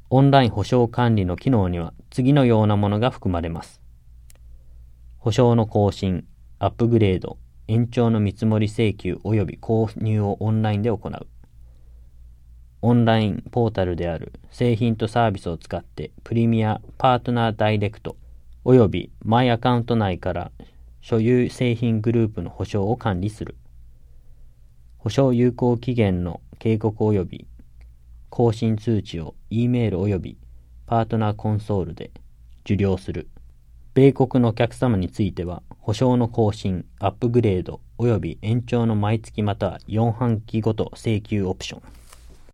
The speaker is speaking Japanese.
オンライン保証管理の機能には次のようなものが含まれます。保証の更新、アップグレード、延長の見積もり請求及び購入をオンラインで行う。オンラインポータルである製品とサービスを使ってプレミアパートナーダイレクト及びマイアカウント内から所有製品グループの保証を管理する。保証有効期限の警告及び更新通知を E メール及びパートナーコンソールで受領する。米国のお客様については、保証の更新、アップグレード及び延長の毎月または4半期ごと請求オプション。